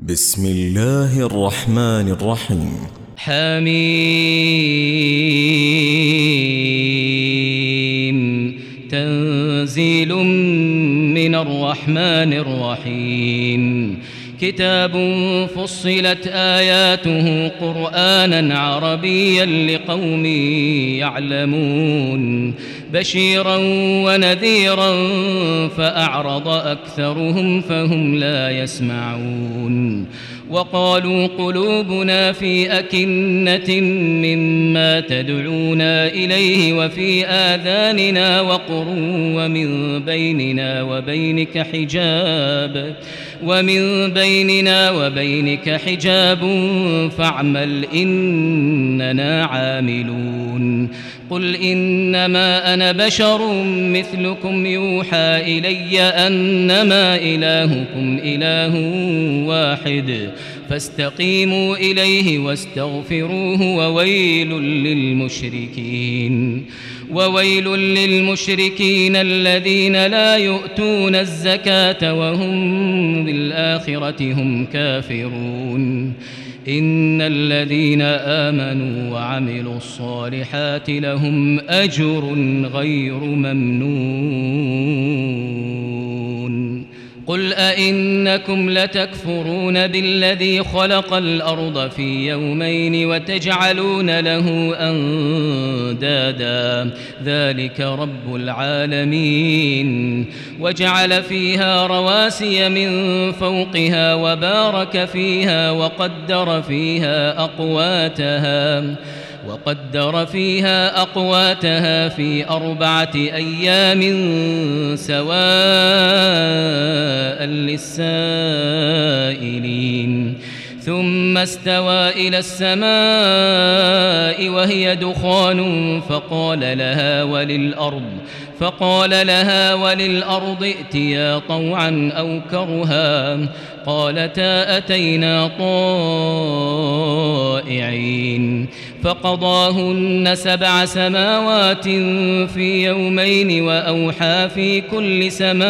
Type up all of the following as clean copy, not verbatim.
بسم الله الرحمن الرحيم. حميم تنزيل من الرحمن الرحيم. كتاب فصلت آياته قرآنا عربيا لقوم يعلمون بشيرا ونذيرا فأعرض أكثرهم فهم لا يسمعون. وقالوا قلوبنا في أكنة مما تدعونا إليه وفي آذاننا وقر ومن بيننا وبينك حجاب فاعمل إننا عاملون. قل إنما أنا بشر مثلكم يوحى إلي أنما إلهكم إله واحد فاستقيموا إليه واستغفروه وويل للمشركين الذين لا يؤتون الزكاة وهم بالآخرة هم كافرون. إن الذين آمنوا وعملوا الصالحات لهم أجر غير ممنون. قل أئنكم لتكفرون بالذي خلق الأرض في يومين وتجعلون له أندادا ذلك رب العالمين. وجعل فيها رواسي من فوقها وبارك فيها وقدر فيها أقواتها في 4 أيام سواء للسائلين. ثم استوى إلى السماء وهي دخان فقال لها وللأرض ائتيا طوعا أو كرها قالتا أتينا طائعين. فقضاهن 7 سماوات في يومين وأوحى في كل سماء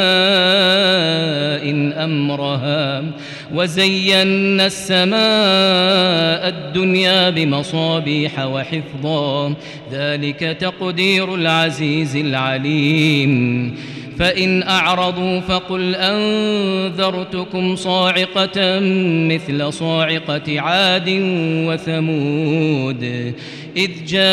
أمرها وزينا السماء الدنيا بمصابيح وحفظا ذلك تقدير العزيز العليم. فإن أعرضوا فقل أنذرتكم صاعقة مثل صاعقة عاد وثمود إذ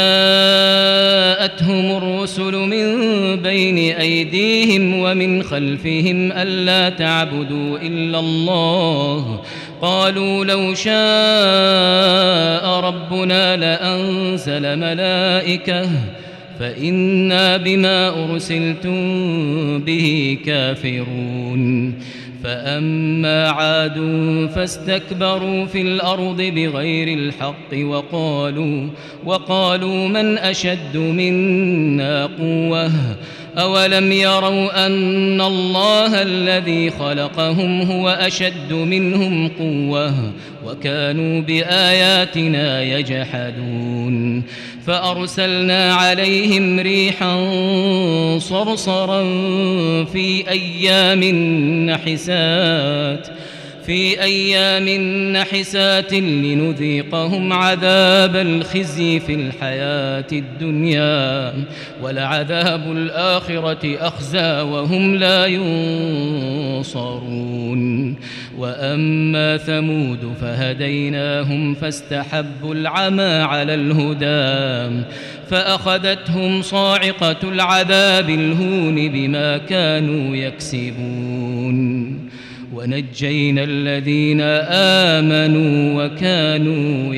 جاءتهم الرسل من بين أيديهم ومن خلفهم ألا تعبدوا إلا الله قالوا لو شاء ربنا لأنزل ملائكة فإنا بما أرسلتم به كافرون. فأما عاد فاستكبروا في الأرض بغير الحق وقالوا من أشد منا قوة أولم يروا أن الله الذي خلقهم هو أشد منهم قوة وكانوا بآياتنا يجحدون. فأرسلنا عليهم ريحا صرصرا في أيام نحسات لنذيقهم عذاب الخزي في الحياة الدنيا ولعذاب الآخرة أخزى وهم لا ينصرون. وأما ثمود فهديناهم فاستحبوا العمى على الهدى فأخذتهم صاعقة العذاب الهون بما كانوا يكسبون. ونجينا الذين آمنوا وكانوا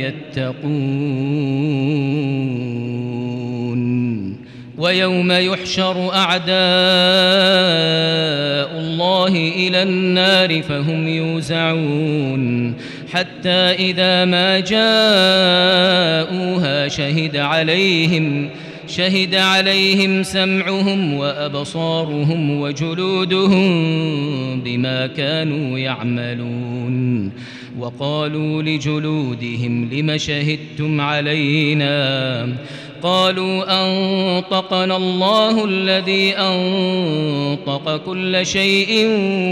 يتقون. ويوم يحشر أعداء الله إلى النار فهم يوزعون حتى إذا ما جاءوها شهد عليهم سمعهم وأبصارهم وجلودهم بما كانوا يعملون. وقالوا لجلودهم لم شهدتم علينا قالوا أنطقنا الله الذي أنطق كل شيء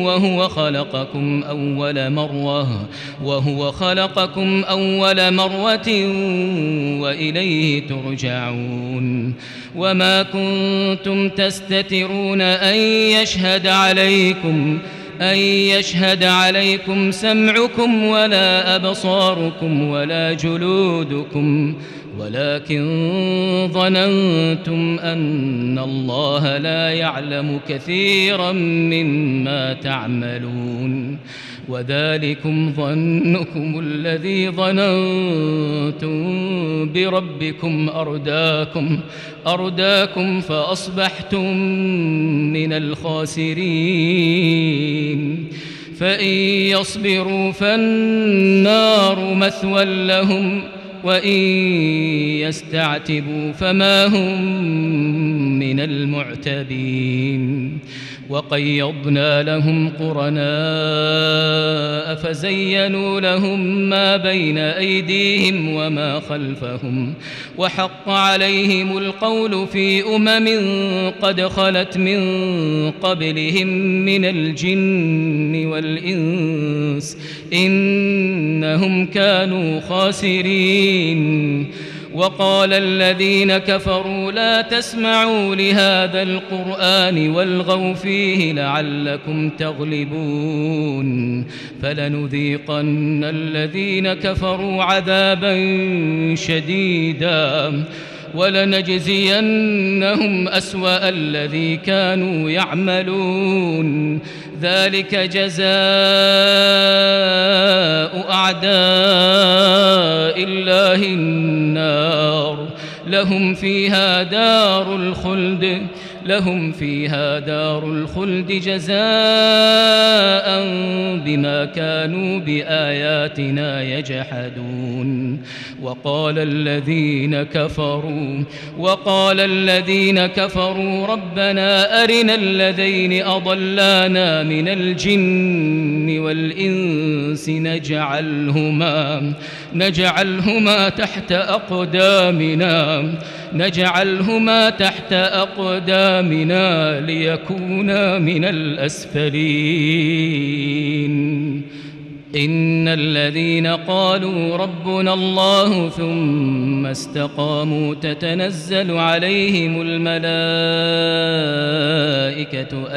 وهو خلقكم أول مرة وإليه ترجعون وما كنتم تستترون أن يشهد عليكم سمعكم ولا أبصاركم ولا جلودكم ولكن ظننتم أن الله لا يعلم كثيرا مما تعملون وذلكم ظنكم الذي ظننتم بربكم أرداكم فأصبحتم من الخاسرين فإن يصبروا فالنار مثوى لهم وإن يستعتبوا فما هم من المعتبين وقيضنا لهم قرناء فزينوا لهم ما بين أيديهم وما خلفهم وحق عليهم القول في قد خلت من قبلهم من الجن والإنس إنهم كانوا خاسرين وقال الذين كفروا لا تسمعوا لهذا القرآن والغوا فيه لعلكم تغلبون فلنذيقن الذين كفروا عذابا شديدا ولنجزينهم أسوأ الذي كانوا يعملون ذلك جزاء أعداء الله النار لهم فيها دار الخلد جزاء بما كانوا بآياتنا يجحدون وقال الذين كفروا ربنا أرنا الذين أضلانا من الجن والإنس نجعلهما تحت أقدامنا ليكونا من الأسفلين إن الذين قالوا ربنا الله ثم استقاموا تتنزل عليهم الملائكة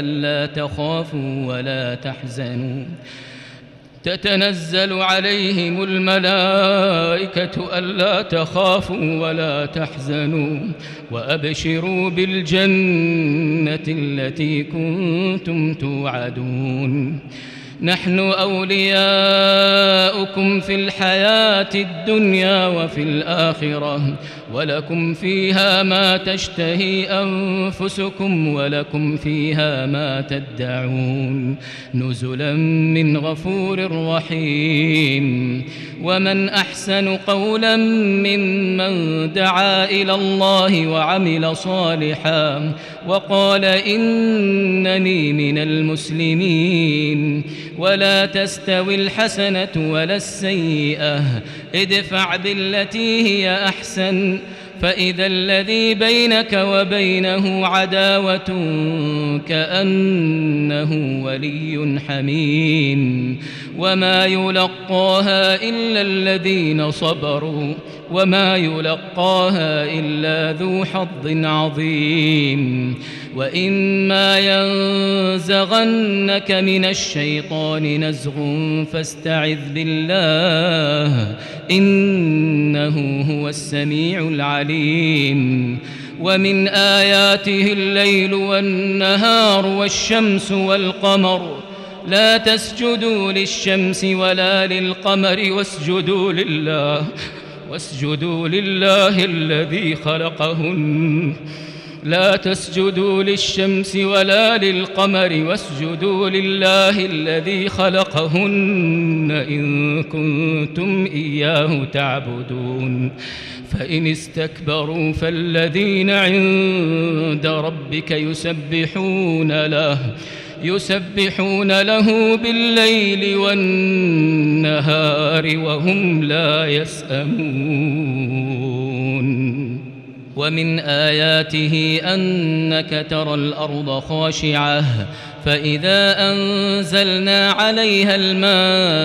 ألا تخافوا ولا تحزنوا وأبشروا بالجنة التي كنتم توعدون نحن أولياؤكم في الحياة الدنيا وفي الآخرة ولكم فيها ما تشتهي أنفسكم ولكم فيها ما تدعون نزلا من غفور رحيم ومن أحسن قولا ممن دعا إلى الله وعمل صالحا وقال إنني من المسلمين ولا تستوي الحسنة ولا السيئة ادفع بالتي هي أحسن فإذا الذي بينك وبينه عداوة كأنه ولي حميم وما يلقاها إلا الذين صبروا وما يلقاها إلا ذو حظ عظيم وإما ينزغنك من الشيطان نزغ فاستعذ بالله إنه هو السميع العليم ومن آياته الليل والنهار والشمس والقمر لا تسجدوا للشمس ولا للقمر واسجدوا لله الذي خلقهن لا تسجدوا للشمس ولا للقمر واسجدوا لله الذي خلقهن إن كنتم إياه تعبدون فإن استكبروا فالذين عند ربك يسبحون له بالليل والنهار وهم لا يسأمون ومن آياته أنك ترى الأرض خاشعة فإذا أنزلنا عليها الماء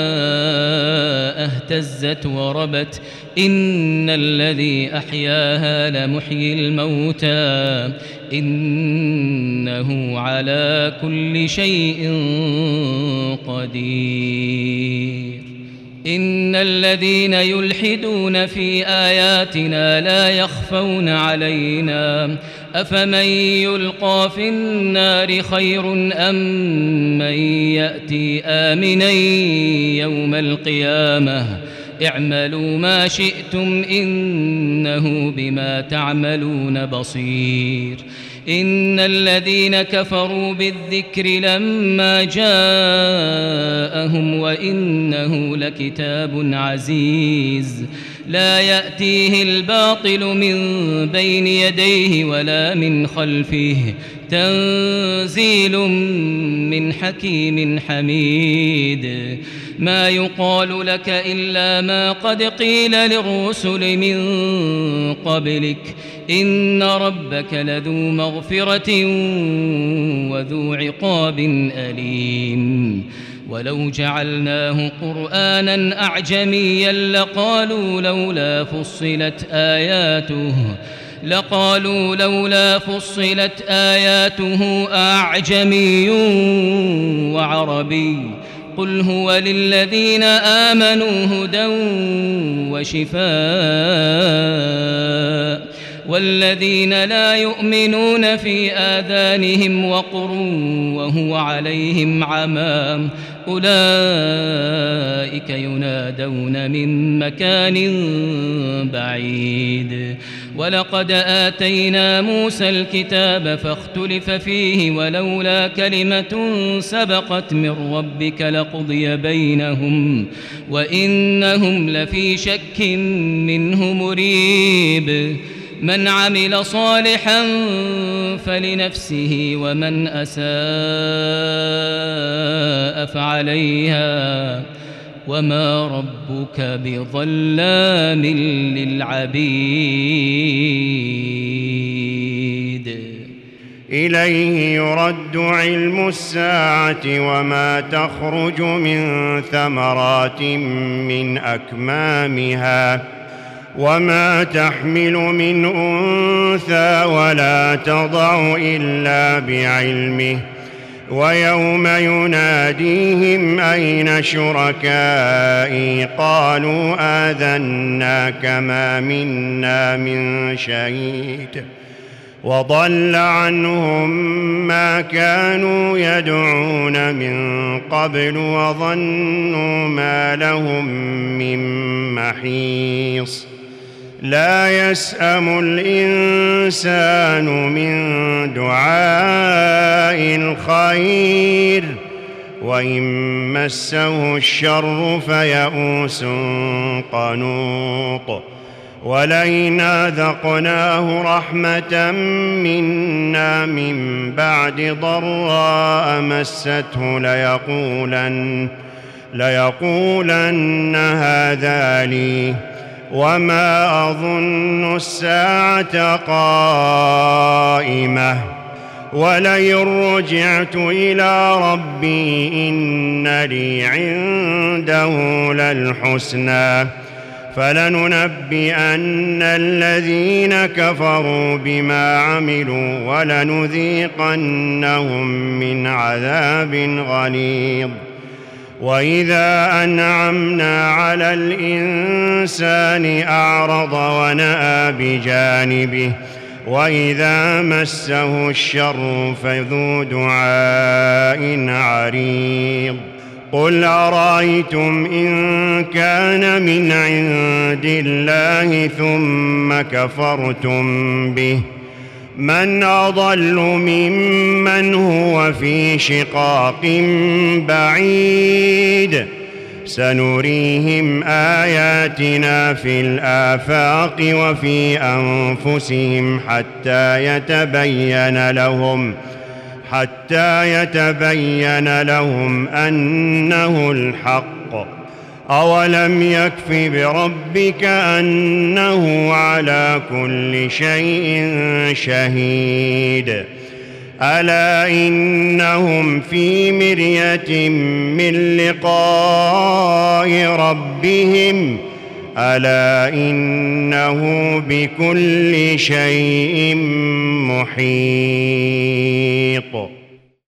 اهتزت وربت إن الذي أحياها لمحيي الموتى إنه على كل شيء قدير. إن الذين يلحدون في آياتنا لا يخفون علينا أفمن يلقى في النار خير أم من يأتي آمنا يوم القيامة اعملوا ما شئتم إنه بما تعملون بصير. إن الذين كفروا بالذكر لما جاءهم وإنه لكتاب عزيز لا يأتيه الباطل من بين يديه ولا من خلفه تنزيل من حكيم حميد. ما يقال لك إلا ما قد قيل للرسل من قبلك إن ربك لذو مغفرة وذو عقاب أليم. ولو جعلناه قرآنا أعجميا لقالوا لولا فصلت آياته أعجمي وعربي قل هو للذين آمنوا هدى وشفاء والذين لا يؤمنون في آذانهم وقر وهو عليهم عمى أولئك ينادون من مكان بعيد. ولقد آتينا موسى الكتاب فاختلف فيه ولولا كلمة سبقت من ربك لقضي بينهم وإنهم لفي شك منه مريب. من عمل صالحا فلنفسه ومن أساء فعليها وما ربك بظلام للعبيد. إليه يرد علم الساعة وما تخرج من ثمرات من أكمامها وما تحمل من أنثى ولا تضع إلا بعلمه ويوم يناديهم أين شركائي قالوا آذناك ما منا من شهيد وضل عنهم ما كانوا يدعون من قبل وظنوا ما لهم من محيص. لا يسأم الإنسان من دعاء الخير وإن مسه الشر فيئوس قنوط. ولئن أذقناه رحمة منا من بعد ضراء مسته ليقولن هذا لي وما أظن الساعة قائمة ولئن رجعت إلى ربي إن لي عنده للحسنى فلننبئن الذين كفروا بما عملوا ولنذيقنهم من عذاب غليظ. وإذا أنعمنا على الإنسان أعرض ونأى بجانبه وإذا مسه الشر فذو دعاء عريض. قل أرأيتم إن كان من عند الله ثم كفرتم به من أضل ممن هو في شقاق بعيد. سنريهم آياتنا في الآفاق وفي أنفسهم حتى يتبين لهم أنه الحق. أولم يكف بربك أنه على كل شيء شهيد ألا إنهم في مرية من لقاء ربهم ألا إنه بكل شيء محيط.